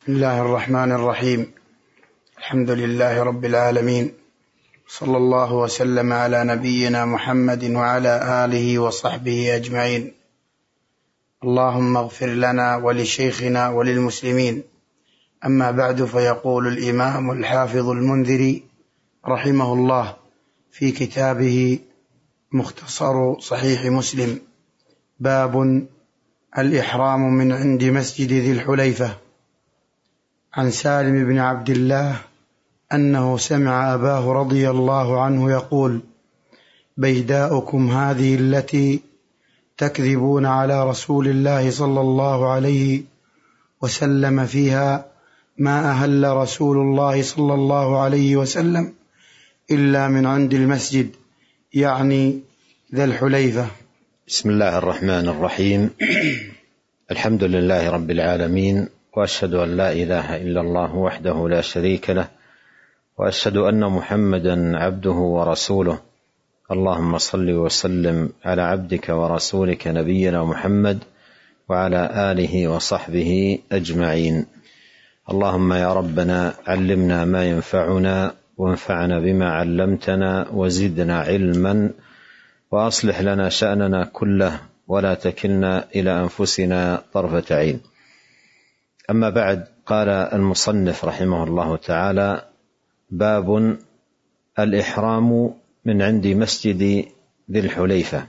بسم الله الرحمن الرحيم. الحمد لله رب العالمين، صلى الله وسلم على نبينا محمد وعلى آله وصحبه أجمعين. اللهم اغفر لنا ولشيخنا وللمسلمين. أما بعد، فيقول الإمام الحافظ المنذري رحمه الله في كتابه مختصر صحيح مسلم: باب الإحرام من عند مسجد ذي الحليفة. عن سالم بن عبد الله أنه سمع أباه رضي الله عنه يقول: بيداؤكم هذه التي تكذبون على رسول الله صلى الله عليه وسلم فيها ما أهل رسول الله صلى الله عليه وسلم إلا من عند المسجد، يعني ذي الحليفة. بسم الله الرحمن الرحيم. الحمد لله رب العالمين، وأشهد أن لا إله إلا الله وحده لا شريك له، وأشهد أن محمدا عبده ورسوله. اللهم صل وسلم على عبدك ورسولك نبينا محمد وعلى آله وصحبه أجمعين. اللهم يا ربنا علمنا ما ينفعنا، وانفعنا بما علمتنا، وزدنا علما، وأصلح لنا شأننا كله، ولا تكلنا إلى أنفسنا طرفة عين. أما بعد، قال المصنف رحمه الله تعالى: باب الإحرام من عند مسجد ذي الحليفة.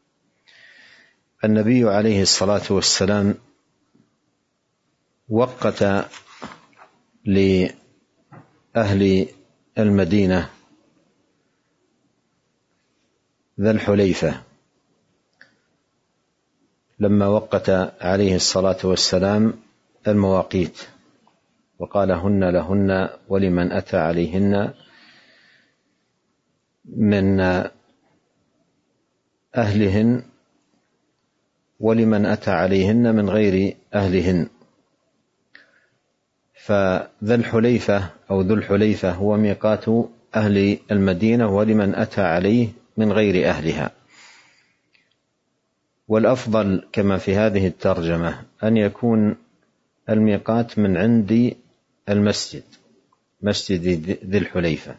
النبي عليه الصلاة والسلام وقت لأهل المدينة ذا الحليفة لما وقت عليه الصلاة والسلام المواقيت، وقال: هن لهن ولمن أتى عليهن من أهلهن ولمن أتى عليهن من غير أهلهن. فذا الحليفة أو ذو الحليفة هو ميقات أهل المدينة ولمن أتى عليه من غير أهلها. والأفضل كما في هذه الترجمة أن يكون الميقات من عند المسجد، مسجد ذي الحليفة،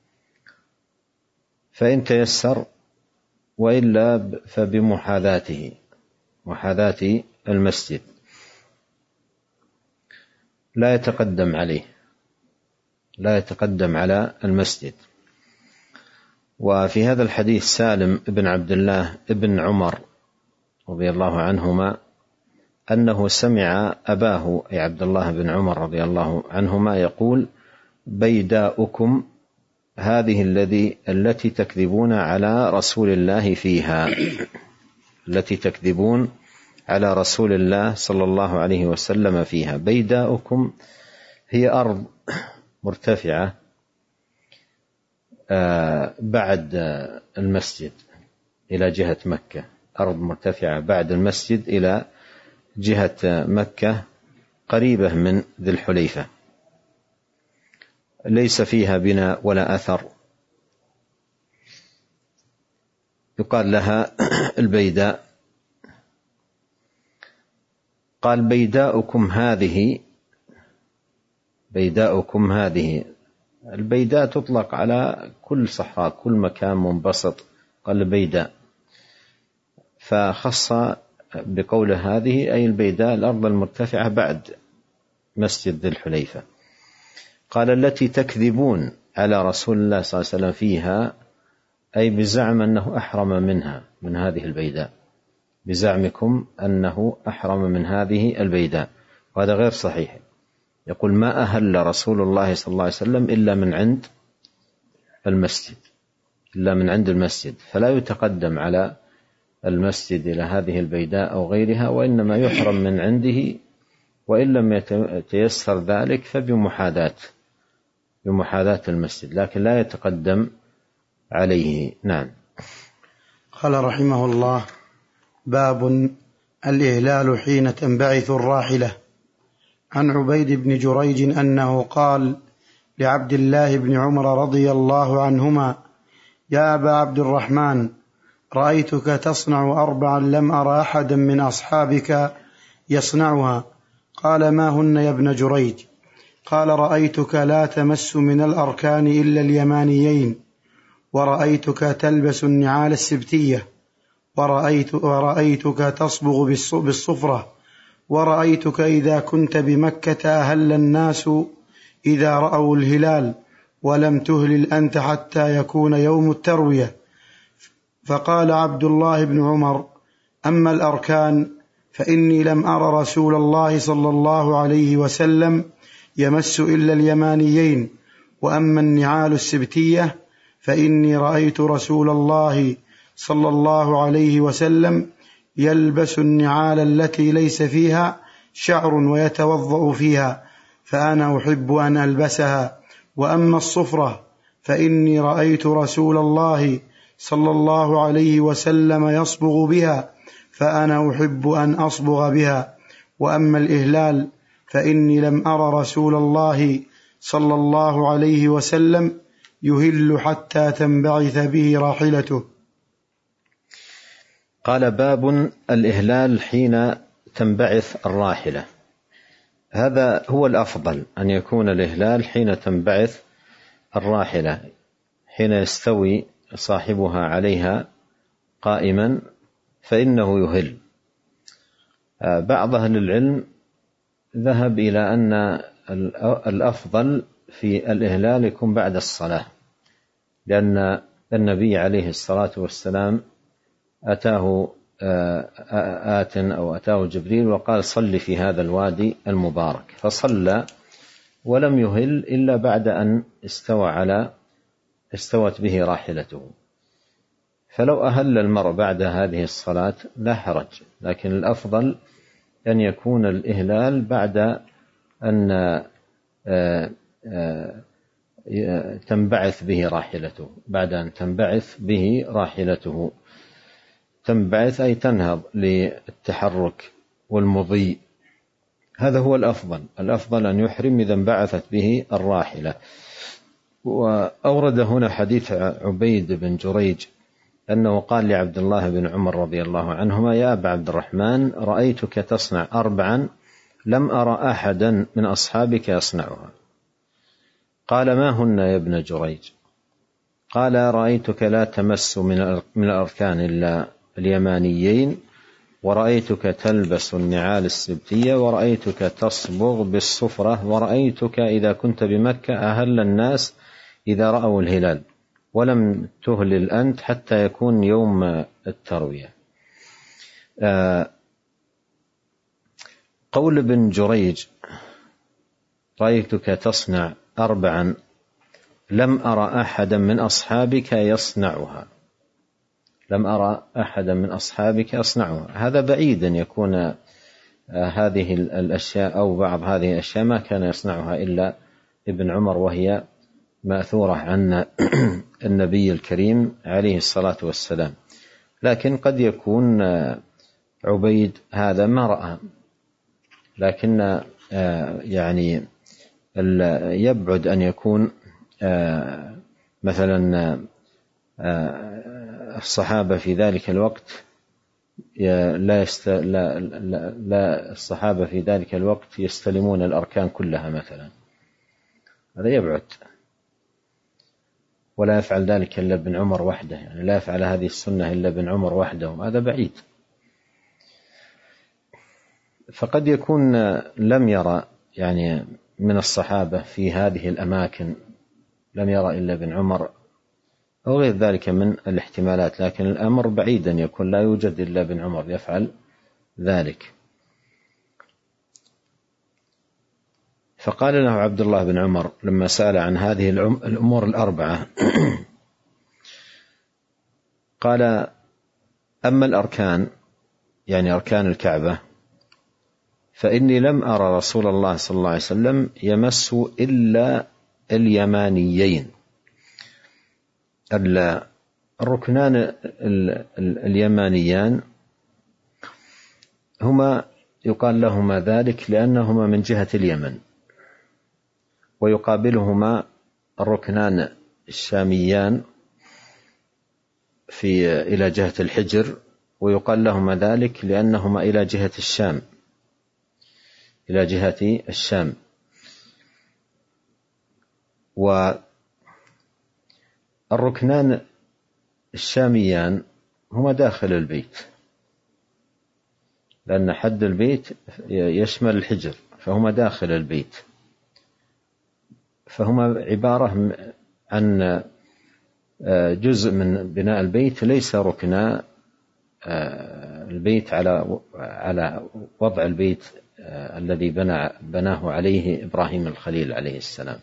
فإن تيسر، وإلا فبمحاذاته، محاذاة المسجد، لا يتقدم عليه، لا يتقدم على المسجد. وفي هذا الحديث سالم بن عبد الله بن عمر رضي الله عنهما أنه سمع أباه أي عبد الله بن عمر رضي الله عنهما يقول: بيداؤكم هذه التي تكذبون على رسول الله فيها، التي تكذبون على رسول الله صلى الله عليه وسلم فيها. بيداؤكم هي أرض مرتفعة بعد المسجد إلى جهة مكة، أرض مرتفعة بعد المسجد إلى جهة مكة، قريبة من ذي الحليفة، ليس فيها بناء ولا أثر، يقال لها البيداء. قال: بيداؤكم هذه، بيداؤكم هذه. البيداء تطلق على كل صحراء، كل مكان منبسط، قال بيداء، فخص بقول هذه أي البيداء، الأرض المرتفعة بعد مسجد ذي الحليفة. قال: التي تكذبون على رسول الله صلى الله عليه وسلم فيها، أي بزعم أنه أحرم منها، من هذه البيداء، بزعمكم أنه أحرم من هذه البيداء، وهذا غير صحيح. يقول: ما أهل رسول الله صلى الله عليه وسلم إلا من عند المسجد، إلا من عند المسجد، فلا يتقدم على المسجد إلى هذه البيداء أو غيرها، وإنما يحرم من عنده، وإن لم يتيسر ذلك فبمحاذاة المسجد، لكن لا يتقدم عليه. نعم. قال رحمه الله: باب الإهلال حين تنبعث الراحلة. عن عبيد بن جريج أنه قال لعبد الله بن عمر رضي الله عنهما: يا أبا عبد الرحمن، رأيتك تصنع 4 لم أرى أحدا من أصحابك يصنعها، قال: ما هن يا ابن جريج؟ قال: رأيتك لا تمس من الأركان إلا اليمانيين، ورأيتك تلبس النعال السبتية، ورأيتك تصبغ بالصفرة، ورأيتك إذا كنت بمكة أهل الناس إذا رأوا الهلال، ولم تهلل أنت حتى يكون يوم التروية. فقال عبد الله بن عمر: أما الأركان فإني لم أر رسول الله صلى الله عليه وسلم يمس إلا اليمانيين، وأما النعال السبتية فإني رأيت رسول الله صلى الله عليه وسلم يلبس النعال التي ليس فيها شعر ويتوضأ فيها، فأنا أحب أن ألبسها. وأما الصفرة فإني رأيت رسول الله صلى الله عليه وسلم يصبغ بها، فأنا أحب أن أصبغ بها. وأما الإهلال فإني لم أر رسول الله صلى الله عليه وسلم يهل حتى تنبعث به راحلته. قال: باب الإهلال حين تنبعث الراحلة. هذا هو الأفضل، أن يكون الإهلال حين تنبعث الراحلة، حين يستوي صاحبها عليها قائما فإنه يهل. بعض أهل العلم ذهب إلى أن الأفضل في الإهلال يكون بعد الصلاة، لأن النبي عليه الصلاة والسلام أتاه أتاه جبريل وقال: صل في هذا الوادي المبارك، فصلى ولم يهل إلا بعد أن استوت به راحلته. فلو أهل المرء بعد هذه الصلاة لا حرج، لكن الأفضل أن يكون الإهلال بعد أن تنبعث به راحلته، بعد أن تنبعث به راحلته. تنبعث أي تنهض للتحرك والمضي، هذا هو الأفضل. الأفضل أن يحرم إذا انبعثت به الراحلة. وأورد هنا حديث عبيد بن جريج أنه قال لعبد الله بن عمر رضي الله عنهما: يا أبا عبد الرحمن، رأيتك تصنع 4 لم أرى أحدا من أصحابك يصنعها. قال: ما هن يا ابن جريج؟ قال: رأيتك لا تمس من الأركان إلا اليمانيين، ورأيتك تلبس النعال السبتية، ورأيتك تصبغ بالصفرة، ورأيتك إذا كنت بمكة أهل الناس إذا رأوا الهلال، ولم تهلل أنت حتى يكون يوم التروية. قول ابن جريج: رأيتك تصنع 4 لم أرى أحدا من أصحابك يصنعها، لم أرى أحدا من أصحابك يصنعها. هذا بعيد أن يكون هذه الأشياء أو بعض هذه الأشياء ما كان يصنعها إلا ابن عمر، وهي مأثورة عن النبي الكريم عليه الصلاة والسلام. لكن قد يكون عبيد هذا ما رأى، لكن يعني يبعد أن يكون مثلا الصحابة في ذلك الوقت لا الصحابة في ذلك الوقت يستلمون الأركان كلها مثلا، هذا يبعد. ولا يفعل ذلك إلا ابن عمر وحده، يعني لا يفعل هذه السنة إلا ابن عمر وحده، هذا بعيد. فقد يكون لم يرى يعني من الصحابة في هذه الأماكن، لم يرى إلا ابن عمر أو غير ذلك من الاحتمالات، لكن الأمر بعيدا يكون لا يوجد إلا ابن عمر يفعل ذلك. فقال له عبد الله بن عمر لما سأل عن هذه الأمور 4 قال: أما الأركان، يعني أركان الكعبة، فإني لم أرى رسول الله صلى الله عليه وسلم يمس إلا اليمانيين. الركنان اليمانيان هما يقال لهما ذلك لأنهما من جهة اليمن، ويقابلهما الركنان الشاميان إلى جهة الحجر، ويقال لهما ذلك لأنهما إلى جهة الشام. إلى جهة الشام. والركنان الشاميان هما داخل البيت، لأن حد البيت يشمل الحجر، فهما داخل البيت، فهما عبارة عن جزء من بناء البيت، ليس ركنا البيت على وضع البيت الذي بناه عليه إبراهيم الخليل عليه السلام،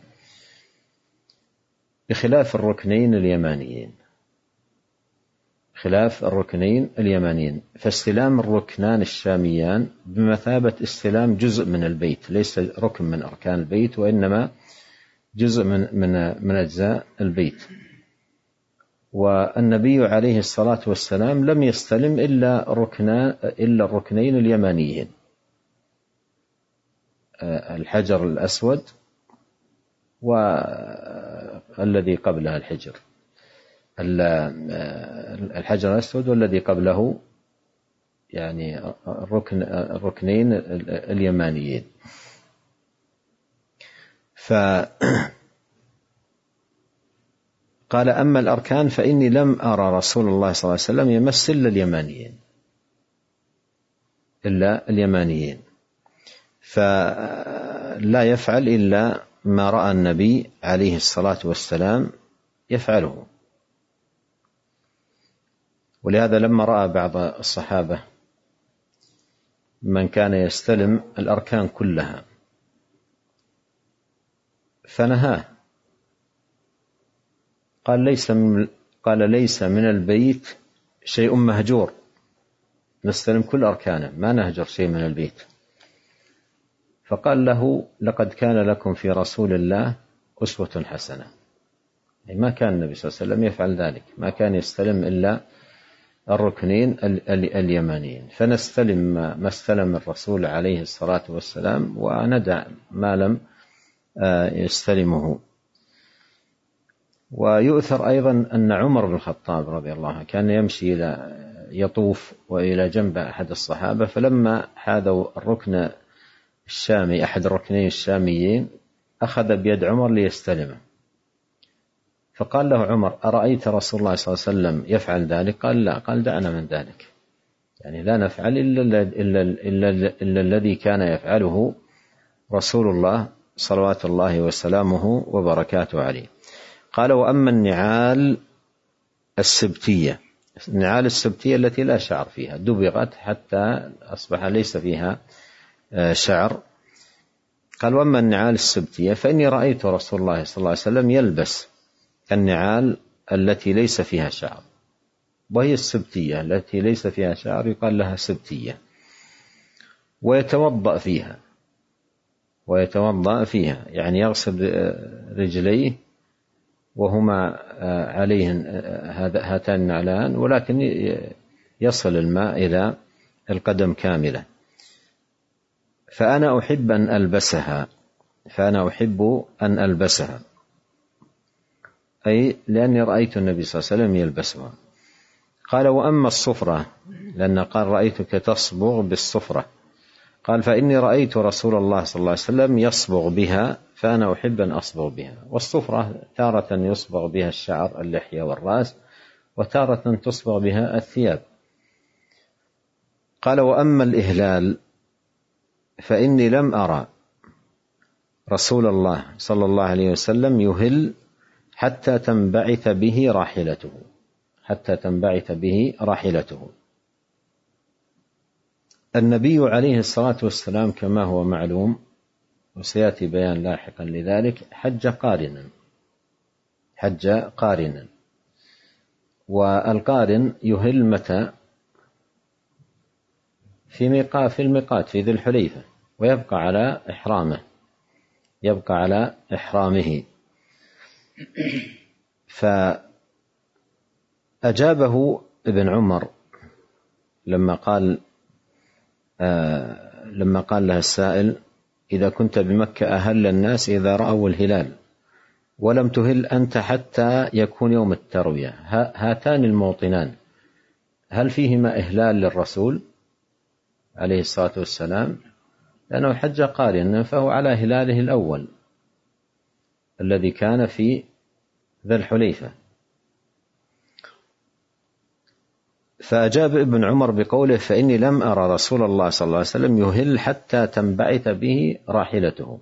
بخلاف الركنين اليمانيين. خلاف الركنين اليمانيين، فاستلام الركنان الشاميان بمثابة استلام جزء من البيت، ليس ركن من أركان البيت، وإنما جزء من أجزاء البيت. والنبي عليه الصلاة والسلام لم يستلم إلا الركنين اليمانيين، الحجر الأسود والذي قبلها الحجر الأسود والذي قبله، يعني الركنين اليمانيين. قال: أما الأركان فإني لم أرى رسول الله صلى الله عليه وسلم يمس إلا اليمانيين، فلا يفعل إلا ما رأى النبي عليه الصلاة والسلام يفعله. ولهذا لما رأى بعض الصحابة من كان يستلم الأركان كلها فنهاه، قال: ليس من البيت شيء مهجور، نستلم كل أركانه، ما نهجر شيء من البيت. فقال له: لقد كان لكم في رسول الله أسوة حسنة. يعني ما كان النبي صلى الله عليه وسلم يفعل ذلك، ما كان يستلم إلا الركنين اليمانيين، فنستلم ما استلم الرسول عليه الصلاة والسلام، وندع ما لم يستلمه. ويؤثر أيضا أن عمر بن الخطاب رضي الله عنه كان يمشي يطوف وإلى جنب أحد الصحابة، فلما حاذوا الركن الشامي أحد الركنين الشاميين أخذ بيد عمر ليستلمه، فقال له عمر: أرأيت رسول الله صلى الله عليه وسلم يفعل ذلك؟ قال: لا. قال: دعنا من ذلك، يعني لا نفعل إلا الذي كان يفعله رسول الله صلوات الله وسلامه وبركاته عليه. قال: وأما النعال السبتية، النعال السبتية التي لا شعر فيها، دبغت حتى أصبح ليس فيها شعر. قال: وأما النعال السبتية فإني رأيت رسول الله صلى الله عليه وسلم يلبس النعال التي ليس فيها شعر، وهي السبتية التي ليس فيها شعر يقال لها سبتية، ويتوضأ فيها، يعني يغسل رجليه وهما عليهن هاتان النعلان، ولكن يصل الماء إلى القدم كاملة. فأنا أحب أن ألبسها، أي لأني رأيت النبي صلى الله عليه وسلم يلبسها. قال: وأما الصفرة، لأن قال: رأيتك تصبغ بالصفرة، قال: فإني رأيت رسول الله صلى الله عليه وسلم يصبغ بها، فأنا أحب أن أصبغ بها. والصفرة تارة يصبغ بها الشعر، اللحية والرأس، وتارة تصبغ بها الثياب. قال: وأما الإهلال فإني لم أرى رسول الله صلى الله عليه وسلم يهل حتى تنبعث به راحلته. النبي عليه الصلاة والسلام كما هو معلوم، وسيأتي بيان لاحقا لذلك، حج قارنا. والقارن يهل متى؟ في الميقات في ذي الحليفة، ويبقى على إحرامه. فأجابه ابن عمر لما قال له السائل: إذا كنت بمكة أهل الناس إذا رأوا الهلال، ولم تهل أنت حتى يكون يوم التروية، هاتان الموطنان هل فيهما إهلال للرسول عليه الصلاة والسلام؟ لأنه حج قارنا فهو على هلاله الأول الذي كان في ذي الحليفة. فأجاب ابن عمر بقوله: فإني لم أرى رسول الله صلى الله عليه وسلم يهل حتى تنبعث به راحلته.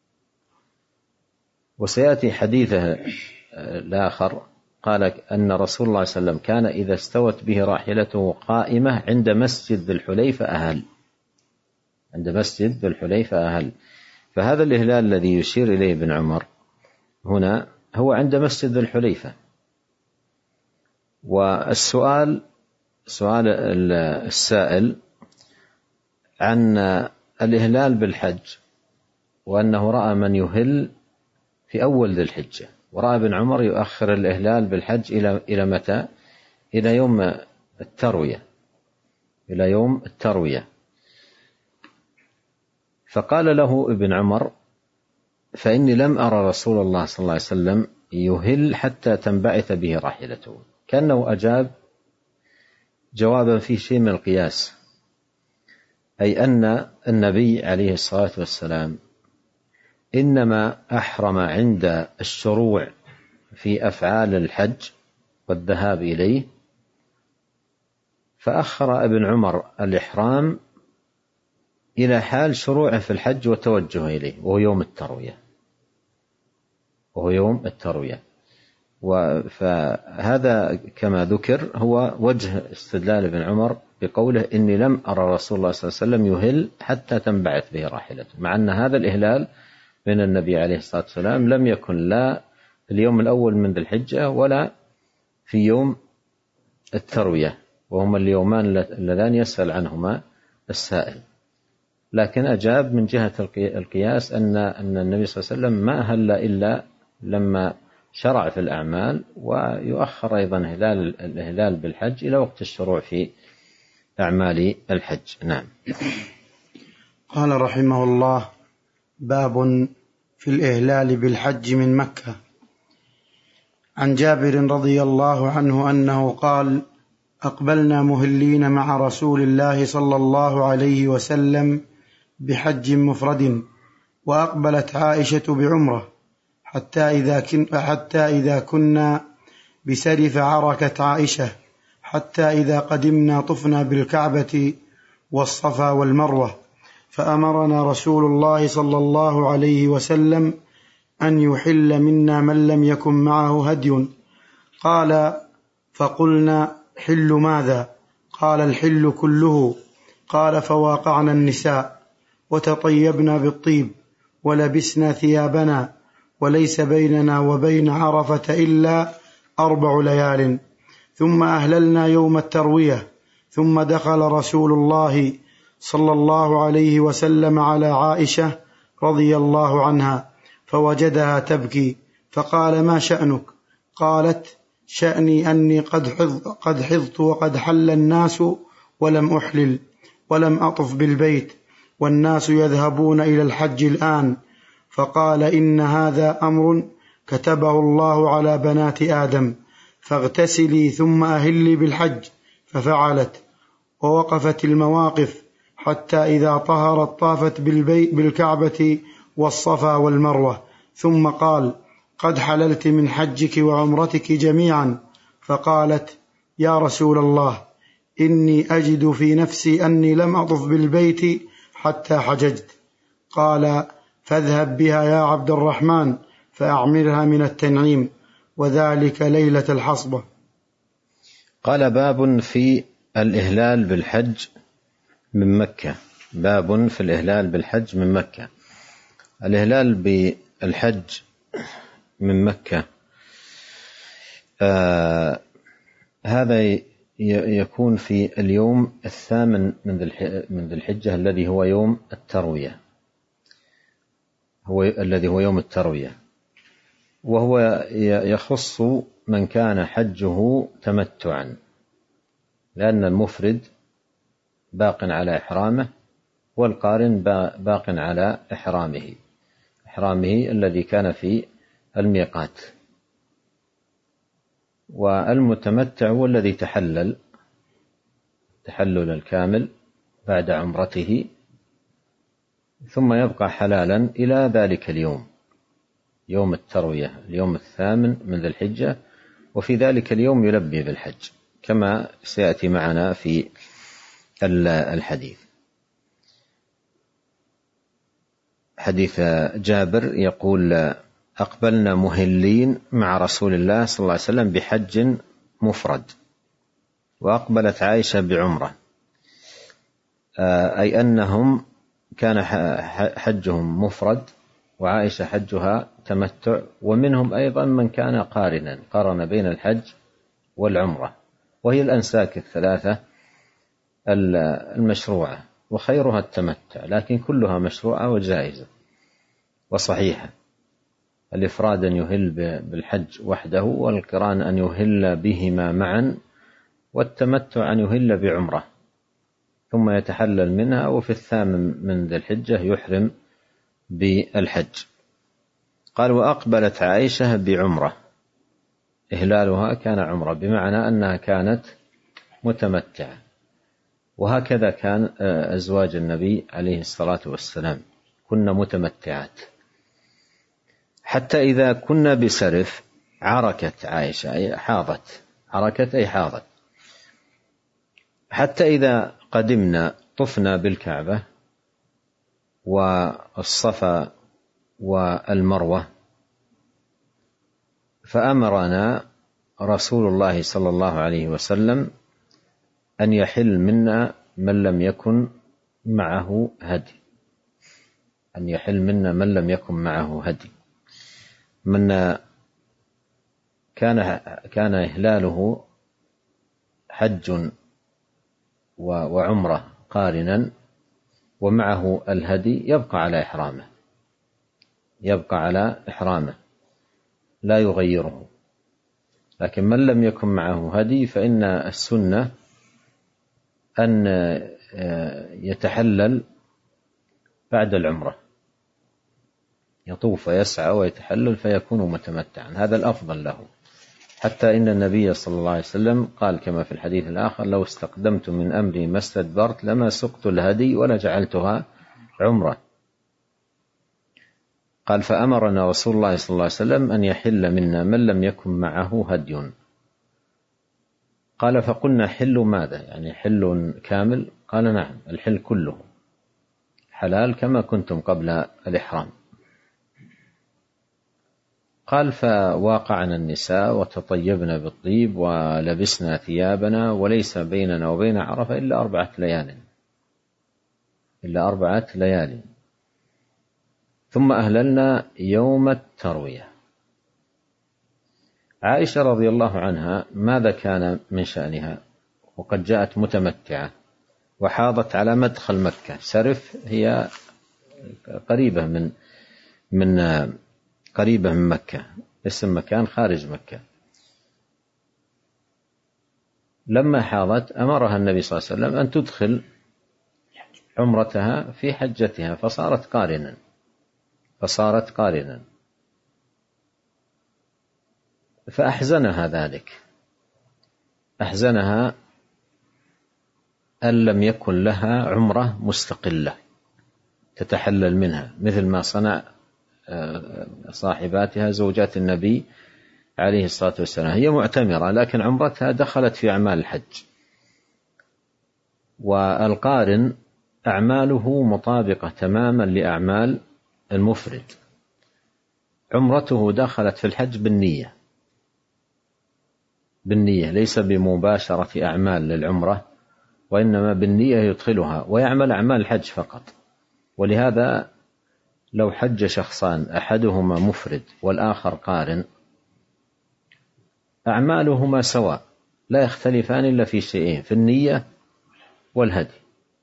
وسيأتي حديثه الآخر قال أن رسول الله صلى الله عليه وسلم كان إذا استوت به راحلته قائمة عند مسجد ذي الحليفة أهل، عند مسجد ذي الحليفة أهل. فهذا الإهلال الذي يشير إليه ابن عمر هنا هو عند مسجد ذي الحليفة. والسؤال سؤال السائل عن الإهلال بالحج وأنه رأى من يهل في أول ذي الحجة، ورأى ابن عمر يؤخر الإهلال بالحج إلى متى؟ إلى يوم التروية، إلى يوم التروية. فقال له ابن عمر: فإني لم أرى رسول الله صلى الله عليه وسلم يهل حتى تنبعث به راحلته. كأنه أجاب جوابا فيه شيء من القياس، أي أن النبي عليه الصلاة والسلام إنما أحرم عند الشروع في أفعال الحج والذهاب إليه، فأخر ابن عمر الإحرام إلى حال شروعه في الحج وتوجه إليه، وهو يوم التروية، وهو يوم التروية. فهذا كما ذكر هو وجه استدلال ابن عمر بقوله: إني لم أرى رسول الله صلى الله عليه وسلم يهل حتى تنبعث به راحلته، مع أن هذا الإهلال من النبي عليه الصلاة والسلام لم يكن لا في اليوم الأول من ذي الحجة ولا في يوم التروية، وهما اليومان اللذان يسأل عنهما السائل. لكن أجاب من جهة القياس أن النبي صلى الله عليه وسلم ما أهل إلا لما شرع في الأعمال، ويؤخر أيضا الإهلال بالحج إلى وقت الشروع في أعمال الحج. نعم. قال رحمه الله: باب في الإهلال بالحج من مكة. عن جابر رضي الله عنه أنه قال: أقبلنا مهلين مع رسول الله صلى الله عليه وسلم بحج مفرد، وأقبلت عائشة بعمرة، حتى إذا كنا بسرف عركت عائشة، حتى إذا قدمنا طفنا بالكعبة والصفا والمروة، فأمرنا رسول الله صلى الله عليه وسلم أن يحل منا من لم يكن معه هدي. قال: فقلنا: حل ماذا؟ قال: الحل كله. قال: فواقعنا النساء وتطيبنا بالطيب ولبسنا ثيابنا، وليس بيننا وبين عرفة إلا 4 ليال، ثم أهللنا يوم التروية. ثم دخل رسول الله صلى الله عليه وسلم على عائشة رضي الله عنها فوجدها تبكي، فقال: ما شأنك؟ قالت: شأني أني قد حضت وقد حل الناس ولم أحلل ولم أطف بالبيت، والناس يذهبون إلى الحج الآن. فقال: إن هذا أمر كتبه الله على بنات آدم، فاغتسلي ثم أهلي بالحج. ففعلت، ووقفت المواقف حتى إذا طهرت طافت بالكعبة والصفا والمروة، ثم قال: قد حللت من حجك وعمرتك جميعا. فقالت: يا رسول الله، إني أجد في نفسي أني لم أطف بالبيت حتى حججت. قال: فاذهب بها يا عبد الرحمن فأعمرها من التنعيم، وذلك ليلة الحصبة. قال: باب في الإهلال بالحج من مكة. باب في الإهلال بالحج من مكة. الإهلال بالحج من مكة هذا يكون في اليوم 8 من ذي الحجة، الذي هو يوم التروية، الذي هو يوم التروية، وهو يخص من كان حجه تمتعا، لأن المفرد باق على إحرامه، والقارن باق على إحرامه الذي كان في الميقات، والمتمتع هو الذي تحلل الكامل بعد عمرته ثم يبقى حلالا إلى ذلك اليوم، يوم التروية، اليوم 8 من ذي الحجة، وفي ذلك اليوم يلبي بالحج كما سيأتي معنا في الحديث. حديث جابر يقول: أقبلنا مهلين مع رسول الله صلى الله عليه وسلم بحج مفرد، وأقبلت عائشة بعمرة، أي أنهم كان حجهم مفرد وعائشة حجها تمتع، ومنهم أيضا من كان قارنا، قارن بين الحج والعمرة، وهي الأنساك الثلاثة المشروعة، وخيرها التمتع، لكن كلها مشروعة وجائزة وصحيحة. الإفراد أن يهل بالحج وحده، والقران أن يهل بهما معا، والتمتع أن يهل بعمرة ثم يتحلل منها، وفي 8 من ذي الحجة يحرم بالحج. قال: وأقبلت عائشة بعمرة، إهلالها كان عمرة، بمعنى أنها كانت متمتعة، وهكذا كان أزواج النبي عليه الصلاة والسلام، كنا متمتعات، حتى إذا كنا بسرف عركت عائشة، أي حاضت، عركت أي حاضت، حتى إذا قدمنا طفنا بالكعبة والصفا والمروة، فأمرنا رسول الله صلى الله عليه وسلم أن يحل منا من لم يكن معه هدي، أن يحل منا من لم يكن معه هدي، من كان إهلاله حج وعمرة قارنا ومعه الهدي يبقى على إحرامه، يبقى على إحرامه لا يغيره. لكن من لم يكن معه هدي فإن السنة أن يتحلل بعد العمرة، يطوف ويسعى ويتحلل فيكون متمتعا، هذا الأفضل له. حتى إن النبي صلى الله عليه وسلم قال كما في الحديث الآخر: لو استقدمت من أمري ما استدبرت لما سقت الهدي ولا جعلتها عمرة. قال: فأمرنا رسول الله صلى الله عليه وسلم أن يحل منا من لم يكن معه هدي. قال: فقلنا: حل ماذا؟ يعني حل كامل؟ قال: نعم، الحل كله حلال كما كنتم قبل الإحرام. قال: فواقعنا النساء وتطيبنا بالطيب ولبسنا ثيابنا، وليس بيننا وبين عرفة إلا 4 ليال، إلا 4 ليال، ثم أهللنا يوم التروية. عائشة رضي الله عنها ماذا كان من شأنها وقد جاءت متمتعة وحاضت على مدخل مكة؟ سرف هي قريبة من مكة، اسم مكان خارج مكة. لما حاضت أمرها النبي صلى الله عليه وسلم أن تدخل عمرتها في حجتها، فصارت قارنا، فأحزنها ذلك، أحزنها أن لم يكن لها عمرة مستقلة تتحلل منها مثل ما صنع صاحباتها زوجات النبي عليه الصلاة والسلام. هي معتمرة لكن عمرتها دخلت في أعمال الحج، والقارن أعماله مطابقة تماما لأعمال المفرد، عمرته دخلت في الحج بالنية، ليس بمباشرة أعمال للعمرة، وإنما بالنية يدخلها ويعمل أعمال الحج فقط. ولهذا لو حج شخصان أحدهما مفرد والآخر قارن أعمالهما سواء، لا يختلفان إلا في شيئين: في النية والهدي،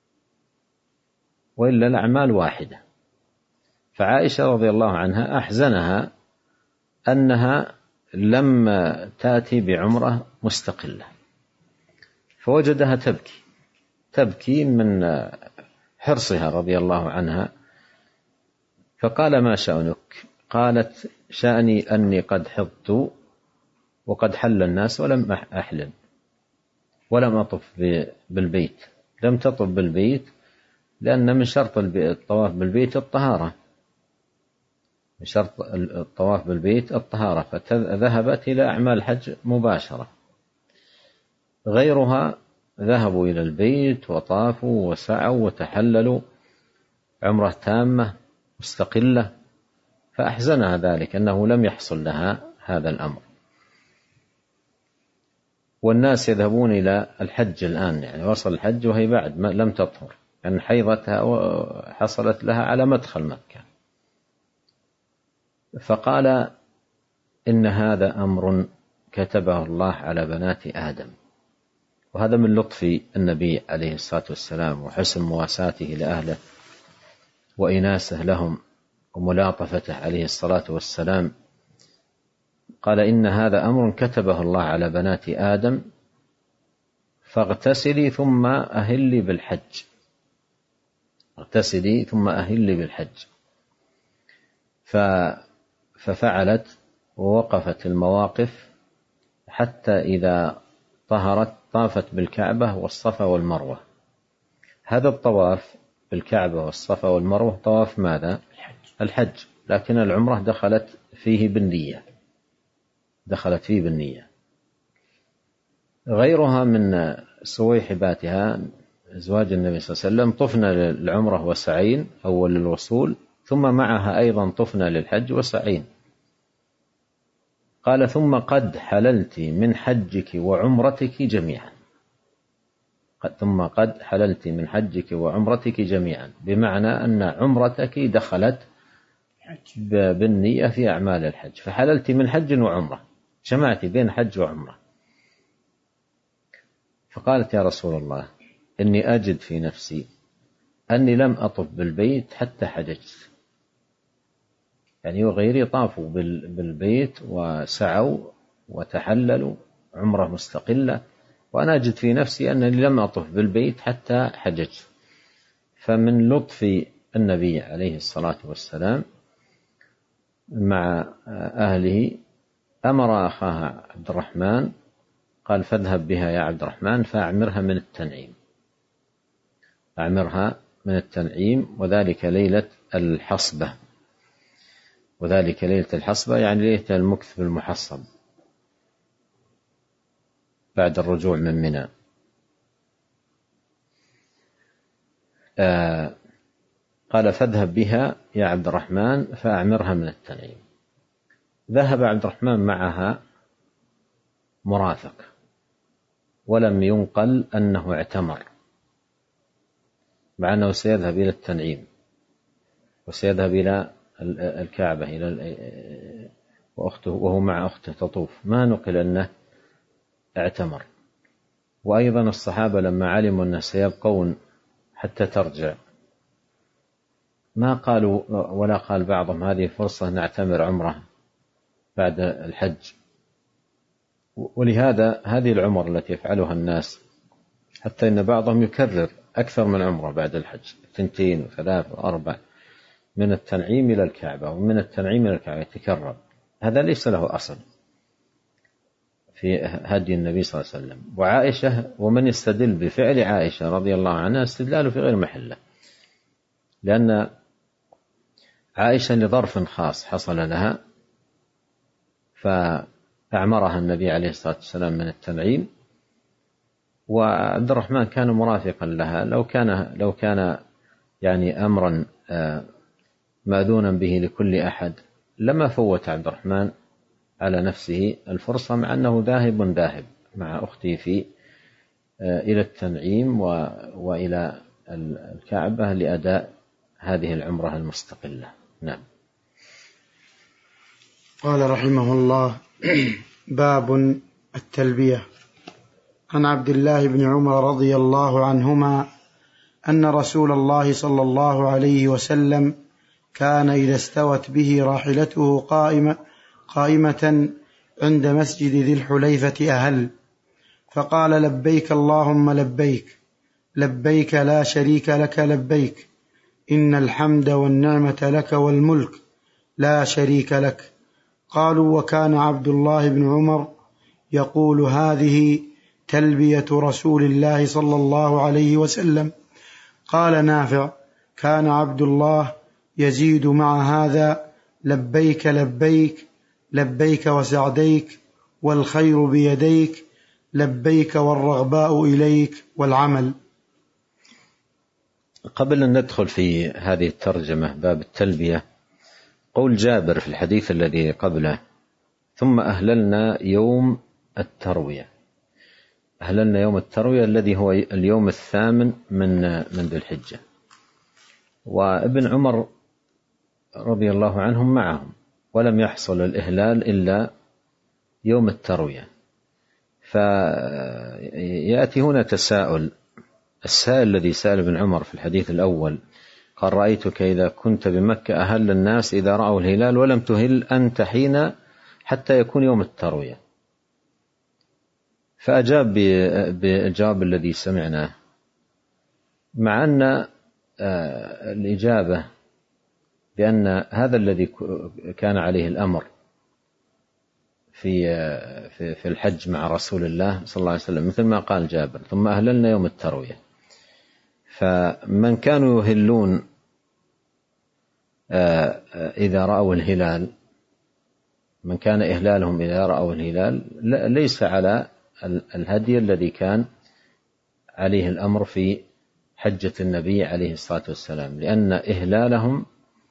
وإلا الأعمال واحدة. فعائشة رضي الله عنها أحزنها أنها لم تأتي بعمرة مستقلة، فوجدها تبكي من حرصها رضي الله عنها، فقال: ما شأنك؟ قالت: شأني أني قد حضت وقد حل الناس ولم أحلل ولم أطف بالبيت. لم تطف بالبيت لأن من شرط الطواف بالبيت الطهارة، من شرط الطواف بالبيت الطهارة، فذهبت إلى أعمال الحج مباشرة. غيرها ذهبوا إلى البيت وطافوا وسعوا وتحللوا عمرة تامة مستقلة، فأحزنها ذلك أنه لم يحصل لها هذا الأمر. والناس يذهبون إلى الحج الآن، يعني وصل الحج وهي بعد لم تطهر، يعني حيضتها حصلت لها على مدخل مكة. فقال إن هذا أمر كتبه الله على بنات آدم. وهذا من لطف النبي عليه الصلاة والسلام وحسن مواساته لأهله وإناسه لهم وملاطفته عليه الصلاة والسلام. قال إن هذا أمر كتبه الله على بنات آدم، فاغتسلي ثم أهلي بالحج، اغتسلي ثم أهلي بالحج. ففعلت ووقفت المواقف حتى إذا طهرت طافت بالكعبة والصفا والمروة. هذا الطواف بالكعبة والصفا والمروة طواف ماذا؟ الحج، لكن العمرة دخلت فيه بالنية، دخلت فيه بالنية. غيرها من سويحباتها أزواج النبي صلى الله عليه وسلم طفن للعمرة وسعين أول الوصول، ثم معها أيضا طفن للحج وسعين. قال ثم قد حللت من حجك وعمرتك جميعا، ثم قد حللت من حجك وعمرتك جميعا، بمعنى أن عمرتك دخلت بالنية في أعمال الحج، فحللت من حج وعمرة، جمعت بين حج وعمرة. فقالت يا رسول الله إني أجد في نفسي أني لم أطف بالبيت حتى حججت، يعني وغيري طافوا بالبيت وسعوا وتحللوا عمرة مستقلة، وأنا أجد في نفسي أنني لم أطف بالبيت حتى حججت. فمن لطف النبي عليه الصلاة والسلام مع أهله أمر أخاها عبد الرحمن، قال فاذهب بها يا عبد الرحمن فأعمرها من التنعيم، أعمرها من التنعيم، وذلك ليلة الحصبة، وذلك ليلة الحصبة يعني ليلة المكث بالمحصب بعد الرجوع من منى. قال فاذهب بها يا عبد الرحمن فأعمرها من التنعيم. ذهب عبد الرحمن معها مرافق، ولم ينقل أنه اعتمر، مع أنه سيذهب إلى التنعيم وسيذهب إلى الكعبة وأخته، وهو مع أخته تطوف، ما نقل أنه اعتمر. وأيضا الصحابة لما علموا أنه سيبقون حتى ترجع ما قالوا، ولا قال بعضهم هذه فرصة نعتمر عمره بعد الحج. ولهذا هذه العمر التي يفعلها الناس، حتى إن بعضهم يكرر أكثر من عمره بعد الحج، 2 و3 و4، من التنعيم إلى الكعبة ومن التنعيم إلى الكعبة يتكرر. هذا ليس له أصل في هدي النبي صلى الله عليه وسلم. وعائشة، ومن يستدل بفعل عائشة رضي الله عنها استدلاله في غير محله، لأن عائشة لظرف خاص حصل لها فأعمرها النبي عليه الصلاة والسلام من التنعيم، وعبد الرحمن كان مرافقا لها. لو كان يعني أمرا مأذونا به لكل أحد لما فوت عبد الرحمن على نفسه الفرصة، مع أنه ذاهب مع أختي إلى التنعيم وإلى الكعبة لأداء هذه العمرة المستقلة. نعم. قال رحمه الله: باب التلبية. عن عبد الله بن عمر رضي الله عنهما أن رسول الله صلى الله عليه وسلم كان إذا استوت به راحلته قائمة عند مسجد ذي الحليفة أهل، فقال: لبيك اللهم لبيك، لبيك لا شريك لك لبيك، إن الحمد والنعمة لك والملك لا شريك لك. قالوا: وكان عبد الله بن عمر يقول هذه تلبية رسول الله صلى الله عليه وسلم. قال نافع: كان عبد الله يزيد مع هذا: لبيك لبيك لبيك وسعديك والخير بيديك لبيك والرغباء إليك والعمل. قبل أن ندخل في هذه الترجمة باب التلبية، قول جابر في الحديث الذي قبله: ثم أهللنا يوم التروية. أهللنا يوم التروية الذي هو اليوم الثامن من ذي الحجة، وابن عمر رضي الله عنهم معهم، ولم يحصل الإهلال إلا يوم التروية. فيأتي هنا تساؤل. السائل الذي سأل ابن عمر في الحديث الأول قال: رأيتك إذا كنت بمكة أهل الناس إذا رأوا الهلال ولم تهل أنت حين حتى يكون يوم التروية. فأجاب بالجواب الذي سمعناه، مع أن الإجابة بأن هذا الذي كان عليه الأمر في الحج مع رسول الله صلى الله عليه وسلم، مثل ما قال جابر: ثم أهللنا يوم التروية. فمن كانوا يهلون إذا رأوا الهلال، من كان إهلالهم إذا رأوا الهلال ليس على الهدي الذي كان عليه الأمر في حجة النبي عليه الصلاة والسلام، لأن إهلالهم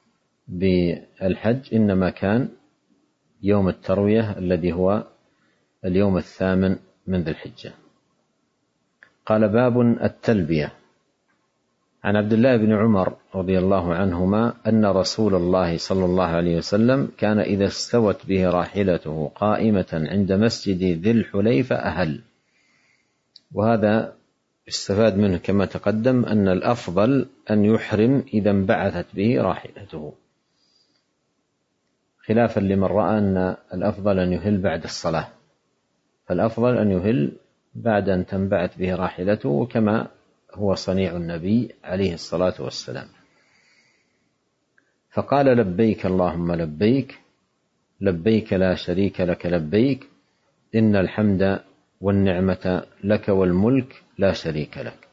بالحج إنما كان يوم التروية الذي هو اليوم الثامن من ذي الحجة. قال: باب التلبية. عن عبد الله بن عمر رضي الله عنهما أن رسول الله صلى الله عليه وسلم كان إذا استوت به راحلته قائمة عند مسجد ذي الحليفة أهل. وهذا استفاد منه كما تقدم أن الأفضل أن يحرم إذا انبعثت به راحلته، خلافا لمن رأى أن الأفضل أن يهل بعد الصلاة، فالأفضل أن يهل بعد أن تنبعث به راحلته، كما هو صنيع النبي عليه الصلاة والسلام. فقال: لبيك اللهم لبيك لبيك لا شريك لك لبيك إن الحمد والنعمة لك والملك لا شريك لك.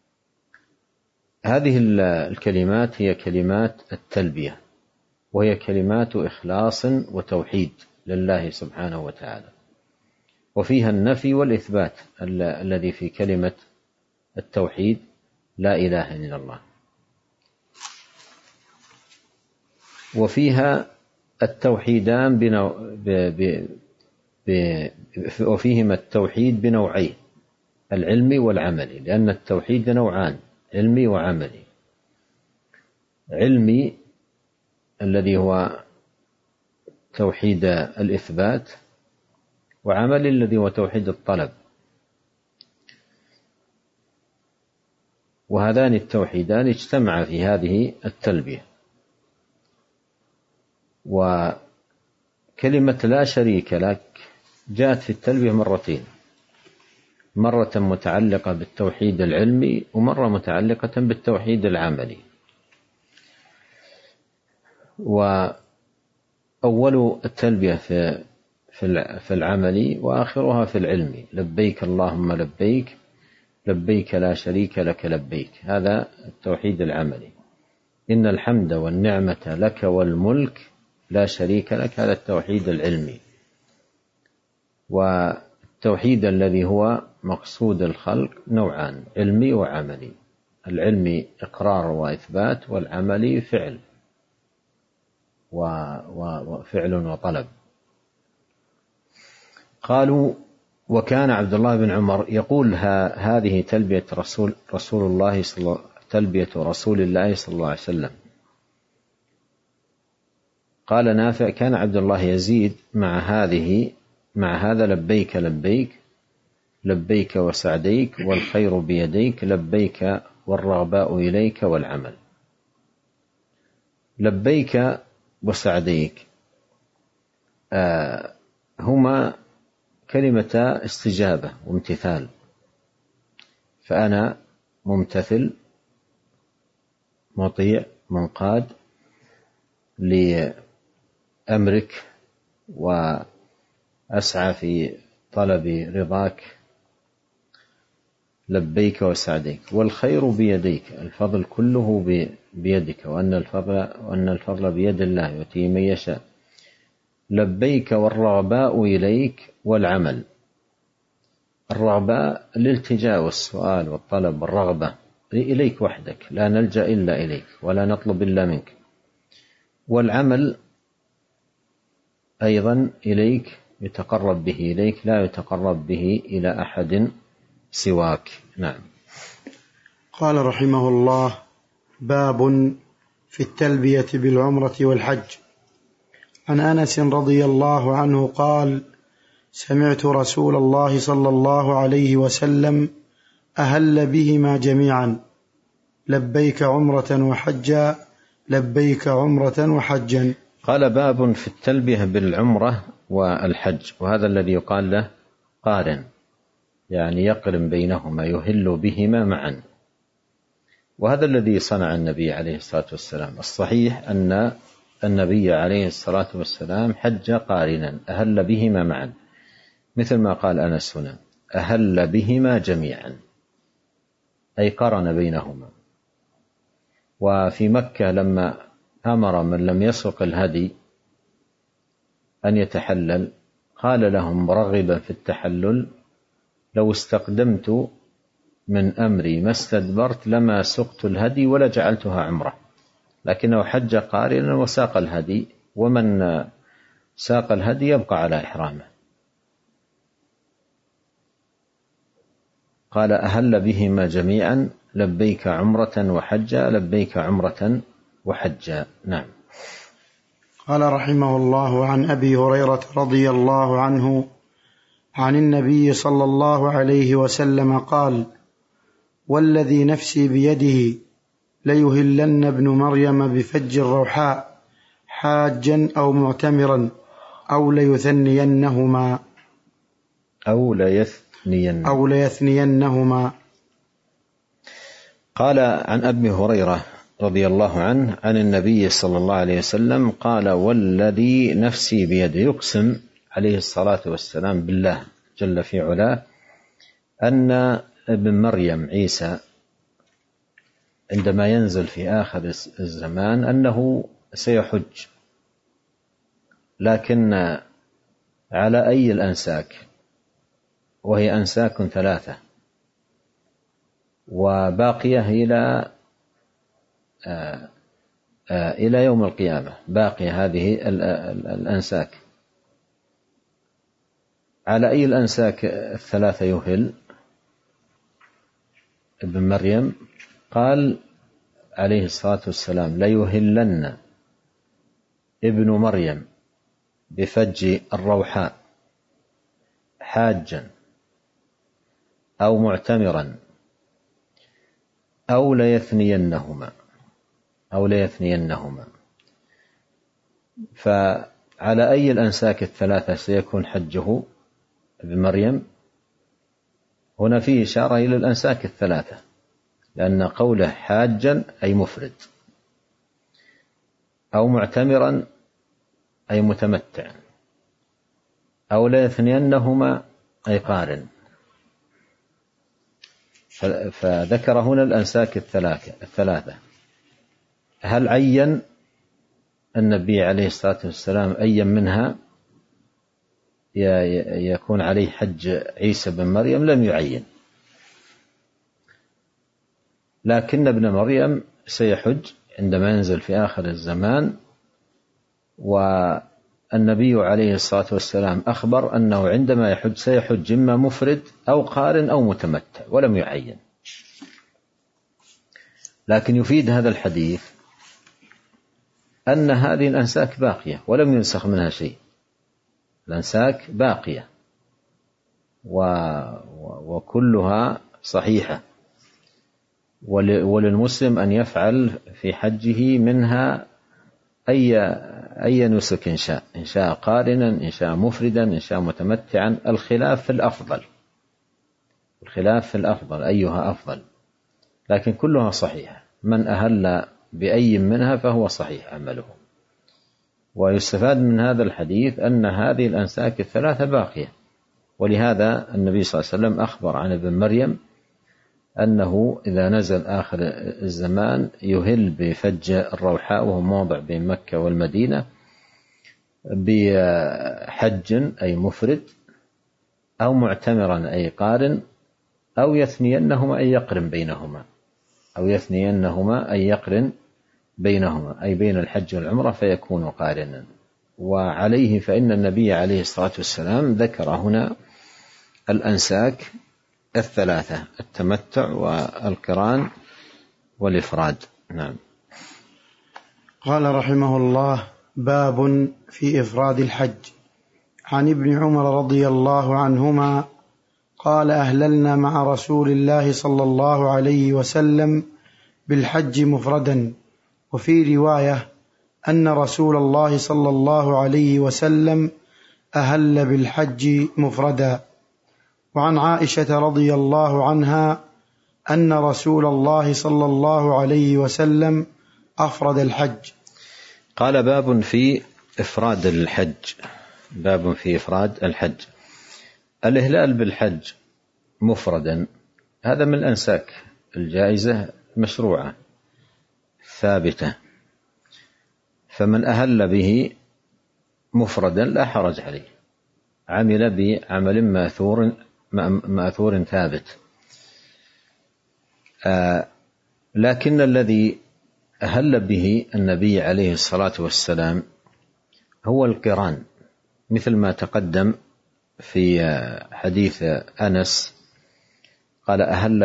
هذه الكلمات هي كلمات التلبية، وهي كلمات إخلاص وتوحيد لله سبحانه وتعالى، وفيها النفي والإثبات الذي في كلمة التوحيد لا إله إلا الله، وفيها التوحيدان وفيهما التوحيد بنوعين: العلمي والعملي، لأن التوحيد نوعان: علمي وعملي. علمي الذي هو توحيد الإثبات، وعملي الذي هو توحيد الطلب. وهذان التوحيدان اجتمعا في هذه التلبية. وكلمة لا شريك لك جاءت في التلبية مرتين: مرة متعلقة بالتوحيد العلمي، ومرة متعلقة بالتوحيد العملي. وأول التلبية في العملي، وآخرها في العلمي: لبيك اللهم لبيك لبيك لا شريك لك لبيك. هذا التوحيد العملي. إن الحمد والنعمة لك والملك لا شريك لك، هذا التوحيد العلمي. والتوحيد الذي هو مقصود الخلق نوعان: علمي وعملي. العلمي إقرار وإثبات، والعملي فعل وفعل وطلب. قالوا: وكان عبد الله بن عمر يقول هذه تلبية رسول الله تلبية رسول الله صلى الله عليه وسلم. قال نافع: كان عبد الله يزيد مع هذا: لبيك لبيك لبيك وسعديك والخير بيديك لبيك والرغباء إليك والعمل. لبيك وسعديك هما كلمة استجابة وامتثال، فأنا ممتثل مطيع منقاد لأمرك، وأسعى في طلب رضاك لبيك وسعديك، والخير بيديك، الفضل كله بيدك، وأن الفضل بيد الله يؤتيه من يشاء. لبيك والرغباء إليك والعمل. الرغباء الالتجاء والسؤال والطلب، والرغبة إليك وحدك، لا نلجأ إلا إليك ولا نطلب إلا منك. والعمل أيضا إليك، يتقرب به إليك، لا يتقرب به إلى أحد سواك. نعم. قال رحمه الله: باب في التلبية بالعمرة والحج. عن أنس رضي الله عنه قال: سمعت رسول الله صلى الله عليه وسلم أهل بهما جميعا: لبيك عمرة وحجا، لبيك عمرة وحجا. قال: باب في التلبية بالعمرة والحج، وهذا الذي يقال له قارن، يعني يقرن بينهما، يهل بهما معا. وهذا الذي صنع النبي عليه الصلاة والسلام. الصحيح أن النبي عليه الصلاة والسلام حج قارنا، أهل بهما معا، مثل ما قال أنس هنا: أهل بهما جميعا، أي قرن بينهما. وفي مكة لما أمر من لم يسق الهدي أن يتحلل، قال لهم مرغبا في التحلل: لو استقدمت من أمري ما استدبرت لما سقت الهدي ولا جعلتها عمرة. لكنه حج قارنا وساق الهدي، ومن ساق الهدي يبقى على إحرامه. قال: أهل بهما جميعا، لبيك عمرة وحجا، لبيك عمرة وحجا. نعم. قال رحمه الله: عن أبي هريرة رضي الله عنه عن النبي صلى الله عليه وسلم قال: والذي نفسي بيده ليهلن ابن مريم بفج الروحاء حاجا أو معتمرا أو ليثنينهما. قال: عن أبي هريرة رضي الله عنه عن النبي صلى الله عليه وسلم قال: والذي نفسي بيده، يقسم عليه الصلاة والسلام بالله جل في علاه أن ابن مريم عيسى عندما ينزل في آخر الزمان أنه سيحج، لكن على أي الأنساك، وهي أنساك 3 وباقية إلى يوم القيامة، باقية هذه الأنساك. على أي الأنساك 3 يهل ابن مريم؟ قال عليه الصلاة والسلام: ليهلن ابن مريم بفج الروحاء حاجا أو معتمرا أو ليثنينهما. فعلى أي الأنساك 3 سيكون حجه ابن مريم؟ هنا فيه إشارة إلى الأنساك 3، لأن قوله حاجا أي مفرد، أو معتمرا أي متمتع، أو ليثنينهما أي قارن. فذكر هنا الأنساك 3. هل عين النبي عليه الصلاة والسلام أي منها يكون عليه حج عيسى بن مريم؟ لم يعين، لكن ابن مريم سيحج عندما ينزل في آخر الزمان. والنبي عليه الصلاة والسلام أخبر أنه عندما يحج سيحج إما مفرد أو قارن أو متمتع، ولم يعين. لكن يفيد هذا الحديث أن هذه الأنساك باقية ولم ينسخ منها شيء، الأنساك باقية وكلها صحيحة، وللمسلم أن يفعل في حجه منها أي نسك إن شاء، إن شاء قارنا، إن شاء مفردا، إن شاء متمتعا. الخلاف في الأفضل أيها أفضل، لكن كلها صحيحة. من أهل بأي منها فهو صحيح عمله. ويستفاد من هذا الحديث أن هذه الأنساك 3 باقية، ولهذا النبي صلى الله عليه وسلم أخبر عن ابن مريم أنه إذا نزل آخر الزمان يهل بفج الروحاء، وهو موضع بين مكة والمدينة، بحج أي مفرد، أو معتمرا أي قارن، أو يثنينهما أي يقرن بينهما، أي بين الحج والعمرة، فيكون قارنا. وعليه فإن النبي عليه الصلاة والسلام ذكر هنا الأنساك الثلاثة: التمتع والقران والإفراد. نعم. قال رحمه الله: باب في إفراد الحج. عن ابن عمر رضي الله عنهما قال: أهللنا مع رسول الله صلى الله عليه وسلم بالحج مفردا. وفي رواية أن رسول الله صلى الله عليه وسلم أهل بالحج مفردا. وعن عائشة رضي الله عنها أن رسول الله صلى الله عليه وسلم أفرد الحج. قال: باب في إفراد الحج. باب في إفراد الحج. الإهلال بالحج مفردا هذا من الأنساك الجائزة مشروعة ثابتة، فمن أهل به مفردا لا حرج عليه، عمل بعمل مأثور ثابت. لكن الذي أهل به النبي عليه الصلاة والسلام هو القران، مثل ما تقدم في حديث أنس، قال: أهل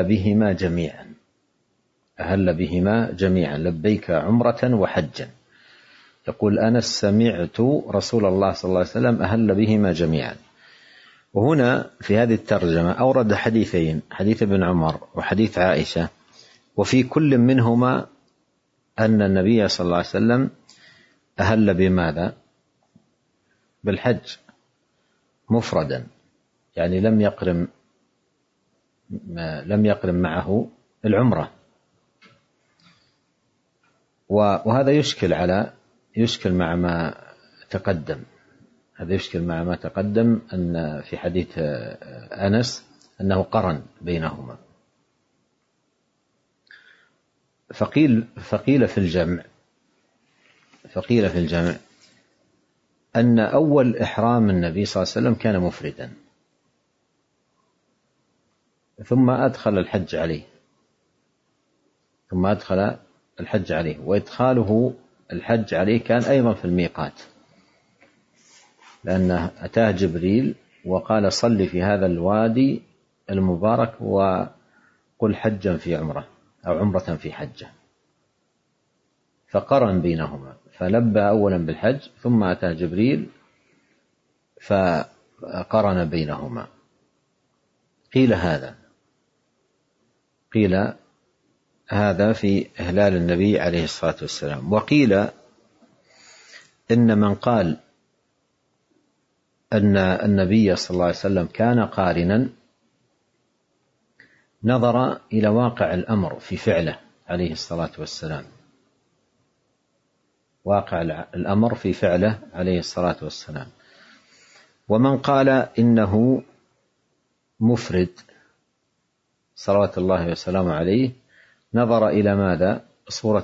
بهما جميعا لبيك عمرة وحجا. يقول أنس: سمعت رسول الله صلى الله عليه وسلم أهل بهما جميعا. وهنا في هذه الترجمة أورد حديثين: حديث ابن عمر وحديث عائشة، وفي كل منهما أن النبي صلى الله عليه وسلم أهل بماذا؟ بالحج مفردا، يعني لم يقرن معه العمرة. وهذا يشكل مع ما تقدم. أن في حديث أنس أنه قرن بينهما. فقيل في الجمع أن أول إحرام النبي صلى الله عليه وسلم كان مفردا، ثم أدخل الحج عليه، وإدخاله الحج عليه كان أيضا في الميقات، لأنه أتاه جبريل وقال: صل في هذا الوادي المبارك وقل حجا في عمرة أو عمرة في حجة، فقرن بينهما، فلبى أولا بالحج ثم أتاه جبريل فقرن بينهما. قيل هذا في إهلال النبي عليه الصلاة والسلام. وقيل إن من قال أن النبي صلى الله عليه وسلم كان قارنا نظر إلى واقع الأمر في فعله عليه الصلاة والسلام، ومن قال إنه مفرد صلوات الله وسلامه عليه نظر إلى ماذا؟ صورة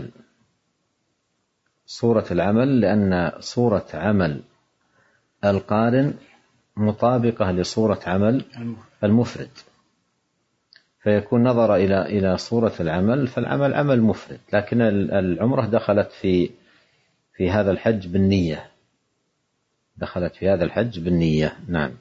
العمل، لأن صورة عمل القارن مطابقة لصورة عمل المفرد، فيكون نظر إلى صورة العمل، فالعمل عمل مفرد، لكن العمرة دخلت في هذا الحج بالنية. نعم.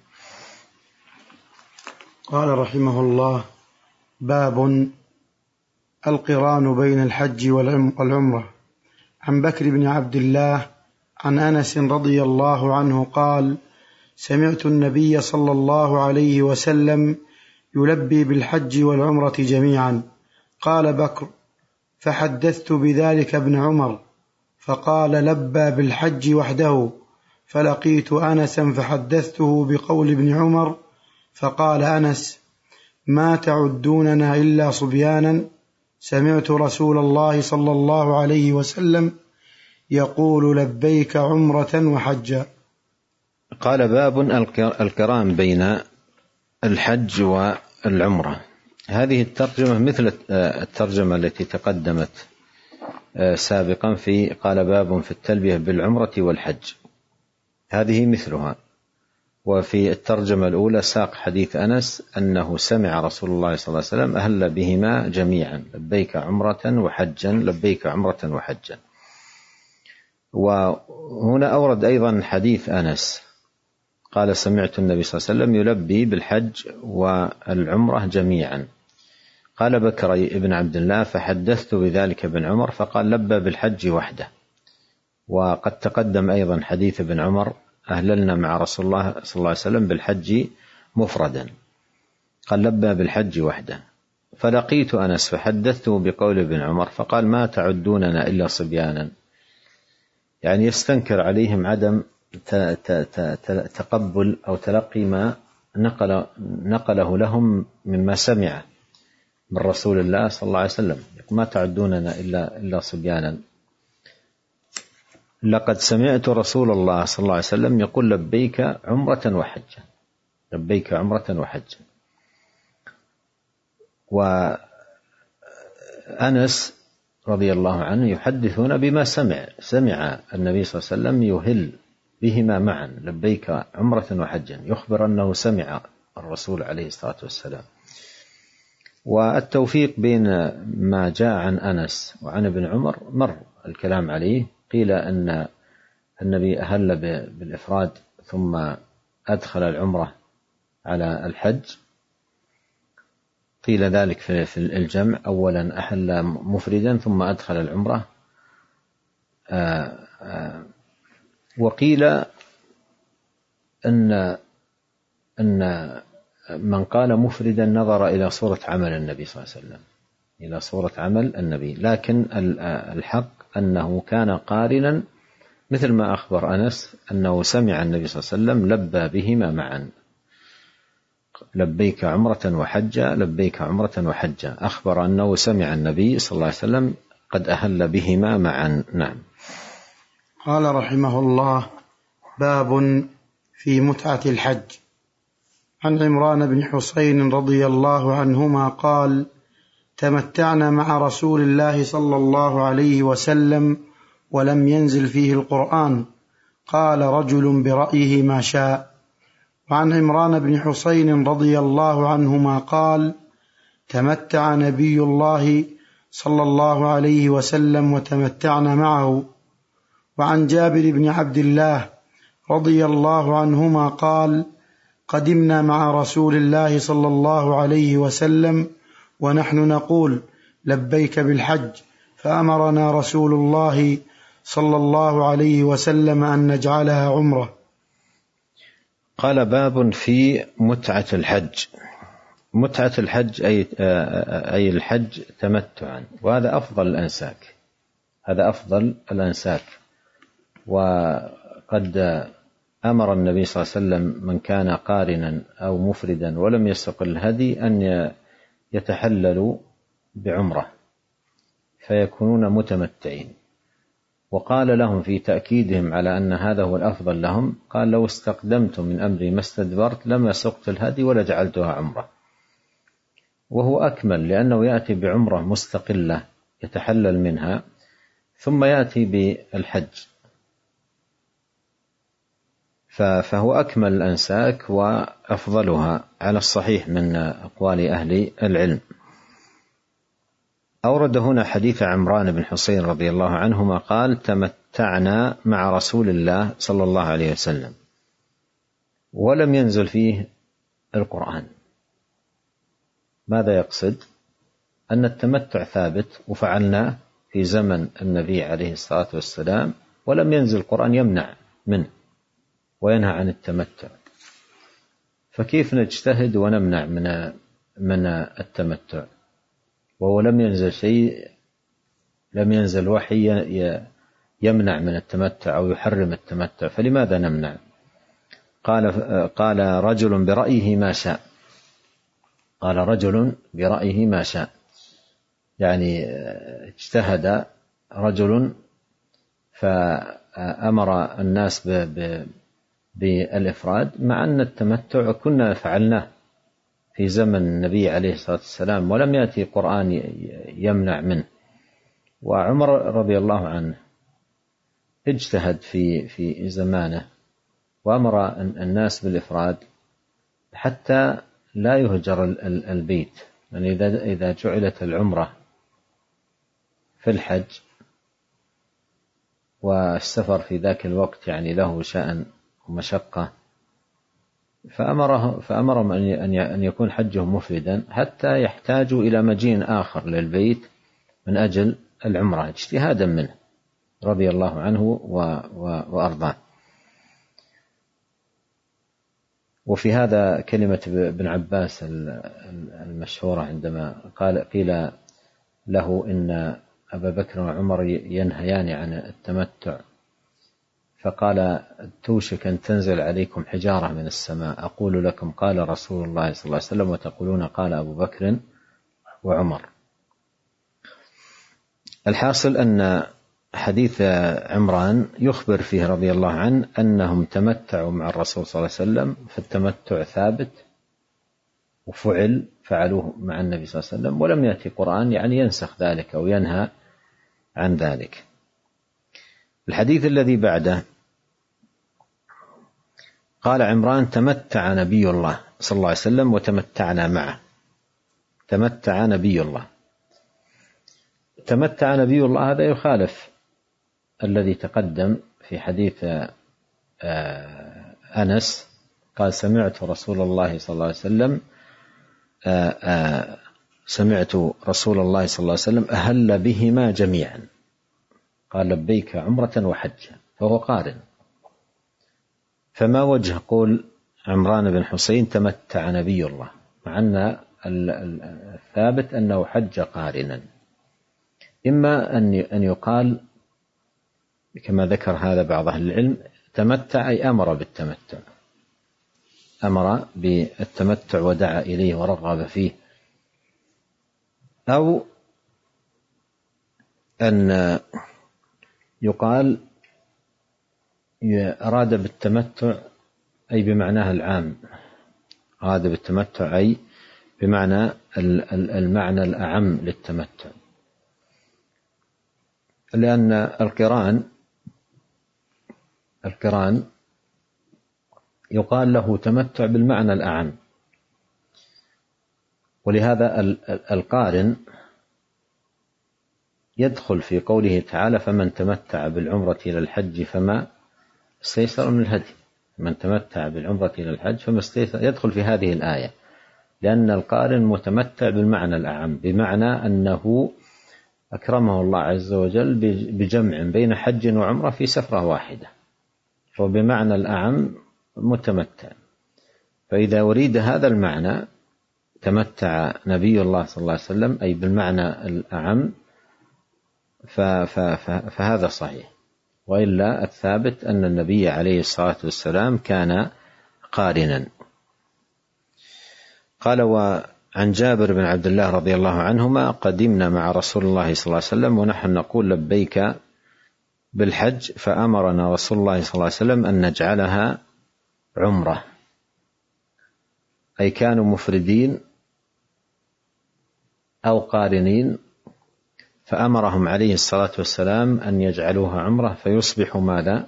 قال رحمه الله: باب القران بين الحج والعمرة. عن بكر بن عبد الله عن أنس رضي الله عنه قال: سمعت النبي صلى الله عليه وسلم يلبي بالحج والعمرة جميعا. قال بكر: فحدثت بذلك ابن عمر فقال: لبى بالحج وحده. فلقيت أنسا فحدثته بقول ابن عمر فقال أنس: ما تعدوننا إلا صبيانا، سمعت رسول الله صلى الله عليه وسلم يقول: لبيك عمرة وحجا. قال: باب القران بين الحج والعمرة. هذه الترجمة مثل الترجمة التي تقدمت سابقا في قال باب في التلبية بالعمرة والحج، هذه مثلها. وفي الترجمة الأولى ساق حديث أنس أنه سمع رسول الله صلى الله عليه وسلم أهل بهما جميعا، لبيك عمرة وحجا، لبيك عمرة وحجا. وهنا أورد أيضا حديث أنس قال سمعت النبي صلى الله عليه وسلم يلبي بالحج والعمرة جميعا. قال بكر ابن عبد الله فحدثت بذلك ابن عمر فقال لبى بالحج وحده. وقد تقدم أيضا حديث ابن عمر أهللنا مع رسول الله صلى الله عليه وسلم بالحج مفردا، قال لبى بالحج وحده. فلقيت أنس فحدثته بقول ابن عمر فقال ما تعدوننا إلا صبيانا، يعني يستنكر عليهم عدم تقبل أو تلقي ما نقله لهم مما سمع من رسول الله صلى الله عليه وسلم، ما تعدوننا إلا صبيانا. لقد سمعت رسول الله صلى الله عليه وسلم يقول لبيك عمرة وحجا، لبيك عمرة وحجا. وأنس رضي الله عنه يحدثون بما سمع النبي صلى الله عليه وسلم يهل بهما معا، لبيك عمرة وحجا، يخبر أنه سمع الرسول عليه الصلاة والسلام. والتوفيق بين ما جاء عن أنس وعن ابن عمر مر الكلام عليه. قيل أن النبي أهل بالإفراد ثم أدخل العمرة على الحج، قيل ذلك في الجمع، أولا أحل مفردا ثم أدخل العمرة. وقيل أن من قال مفردا نظر إلى صورة عمل النبي صلى الله عليه وسلم، إلى صورة عمل النبي، لكن الحق أنه كان قارنا مثل ما أخبر أنس أنه سمع النبي صلى الله عليه وسلم لبى بهما معا، لبيك عمرة وحجا، لبيك عمرة وحجا، أخبر أنه سمع النبي صلى الله عليه وسلم قد أهل بهما معا. نعم. قال رحمه الله: باب في متعة الحج. عن عمران بن حسين رضي الله عنهما قال: تمتعنا مع رسول الله صلى الله عليه وسلم ولم ينزل فيه القرآن، قال رجل برأيه ما شاء. وعن عمران بن حسين رضي الله عنهما قال: تمتع نبي الله صلى الله عليه وسلم وتمتعنا معه. وعن جابر بن عبد الله رضي الله عنهما قال: قدمنا مع رسول الله صلى الله عليه وسلم ونحن نقول لبيك بالحج، فأمرنا رسول الله صلى الله عليه وسلم أن نجعلها عمرة. قال: باب في متعة الحج. متعة الحج أي الحج تمتعا، وهذا أفضل الأنساك، هذا أفضل الأنساك. وقد أمر النبي صلى الله عليه وسلم من كان قارنا أو مفردا ولم يسق الهدي أن يتحللوا بعمرة فيكونون متمتعين. وقال لهم في تأكيدهم على أن هذا هو الأفضل لهم، قال: لو استقدمتم من أمري ما استدبرت لما سقت الهدي ولا جعلتها عمرة. وهو أكمل لأنه يأتي بعمرة مستقلة يتحلل منها ثم يأتي بالحج، فهو أكمل الأنساك وأفضلها على الصحيح من أقوال أهل العلم. أورد هنا حديث عمران بن حسين رضي الله عنهما قال: تمتعنا مع رسول الله صلى الله عليه وسلم ولم ينزل فيه القرآن. ماذا يقصد؟ أن التمتع ثابت وفعلناه في زمن النبي عليه الصلاة والسلام ولم ينزل القرآن يمنع منه وينهى عن التمتع، فكيف نجتهد ونمنع من التمتع وهو لم ينزل شيء، لم ينزل وحي يمنع من التمتع أو يحرم التمتع، فلماذا نمنع؟ قال رجل برأيه ما شاء، قال رجل برأيه ما شاء، يعني اجتهد رجل فأمر الناس بالإفراد مع أن التمتع كنا فعلناه في زمن النبي عليه الصلاة والسلام، ولم يأتي قرآن يمنع منه. وعمر رضي الله عنه اجتهد في زمانه وأمر الناس بالإفراد حتى لا يهجر البيت، يعني إذا جعلت العمرة في الحج والسفر في ذاك الوقت يعني له شأن ومشقة، فأمرهم أن يكون حجهم مفردا حتى يحتاجوا إلى مجيء آخر للبيت من أجل العمرة، اجتهادا منه رضي الله عنه وأرضاه. وفي هذا كلمة ابن عباس المشهورة عندما قيل له إن أبا بكر وعمر ينهيان عن التمتع، فقال: توشك أن تنزل عليكم حجارة من السماء، أقول لكم قال رسول الله صلى الله عليه وسلم وتقولون قال أبو بكر وعمر. الحاصل أن حديث عمران يخبر فيه رضي الله عنه أنهم تمتعوا مع الرسول صلى الله عليه وسلم، فالتمتع ثابت فعلوه مع النبي صلى الله عليه وسلم، ولم يأتي قرآن يعني ينسخ ذلك أو ينهى عن ذلك. الحديث الذي بعده قال عمران: تمتع نبي الله صلى الله عليه وسلم وتمتعنا معه. تمتع نبي الله، تمتع نبي الله، هذا يخالف الذي تقدم في حديث أنس قال: سمعت رسول الله صلى الله عليه وسلم أهل بهما جميعا، قال: لبيك عمرة وحجة، فهو قارن. فما وجه قول عمران بن حسين تمتع نبي الله، مع أن الثابت أنه حج قارنا؟ إما أن يقال كما ذكر هذا بعض أهل العلم: تمتع أي أمر بالتمتع، أمر بالتمتع ودعا إليه ورغب فيه، أو أن يقال أراد بالتمتع أي بمعناه العام، أراد بالتمتع أي بمعنى المعنى الأعم للتمتع، لأن القران يقال له تمتع بالمعنى الأعم، ولهذا القارن يدخل في قوله تعالى: فمن تمتع بالعمرة إلى الحج فما استيسر من الهدي. من تمتع بالعمرة إلى الحج فما استيسر، يدخل في هذه الآية، لأن القارن متمتع بالمعنى الأعم، بمعنى أنه أكرمه الله عز وجل بجمع بين حج وعمرة في سفرة واحدة، فبمعنى الأعم متمتع. فإذا أريد هذا المعنى تمتع نبي الله صلى الله عليه وسلم أي بالمعنى الأعم فهذا صحيح، وإلا الثابت أن النبي عليه الصلاة والسلام كان قارنا. قال: وعن جابر بن عبد الله رضي الله عنهما: قدمنا مع رسول الله صلى الله عليه وسلم ونحن نقول لبيك بالحج، فأمرنا رسول الله صلى الله عليه وسلم أن نجعلها عمرة، أي كانوا مفردين أو قارنين، فأمرهم عليه الصلاة والسلام أن يجعلوها عمرة فيصبحوا ماذا؟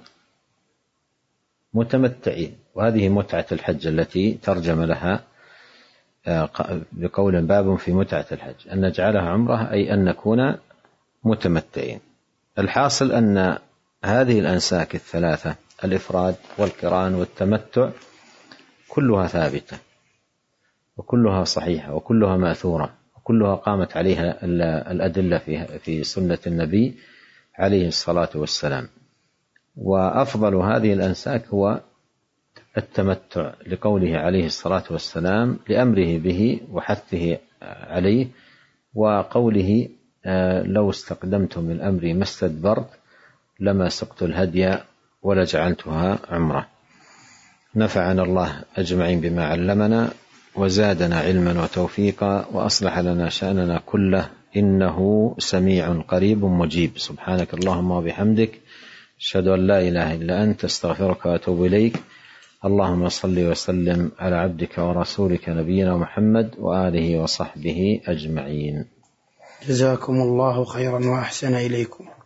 متمتعين. وهذه متعة الحج التي ترجم لها بقول باب في متعة الحج، أن نجعلها عمرة أي أن نكون متمتعين. الحاصل أن هذه الأنساك الثلاثة، الإفراد والقران والتمتع، كلها ثابتة وكلها صحيحة وكلها مأثورة وكلها قامت عليها الأدلة في سنة النبي عليه الصلاة والسلام. وأفضل هذه الأنساك هو التمتع، لقوله عليه الصلاة والسلام لأمره به وحثه عليه، وقوله: لو استقدمت من أمري ما استدبرت لما سقت الهدي ولجعلتها عمرة. نفعنا الله أجمعين بما علمنا، وزادنا علما وتوفيقا، وأصلح لنا شأننا كله، إنه سميع قريب مجيب. سبحانك اللهم وبحمدك، أشهد أن لا إله إلا أنت، أستغفرك وأتوب إليك. اللهم صل وسلم على عبدك ورسولك نبينا محمد وآله وصحبه أجمعين. جزاكم الله خيرا وأحسن إليكم.